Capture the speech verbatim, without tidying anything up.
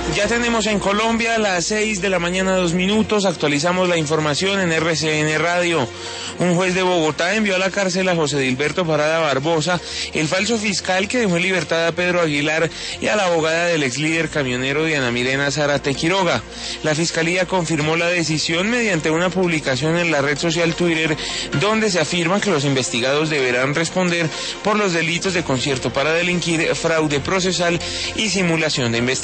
Ya tenemos en Colombia a las seis de la mañana, dos minutos. Actualizamos la información en R C N Radio. Un juez de Bogotá envió a la cárcel a José Dilberto Parada Barbosa, el falso fiscal que dejó en libertad a Pedro Aguilar y a la abogada del ex líder camionero Diana Milena Zárate Quiroga. La fiscalía confirmó la decisión mediante una publicación en la red social Twitter, donde se afirma que los investigados deberán responder por los delitos de concierto para delinquir, fraude procesal y simulación de investigación.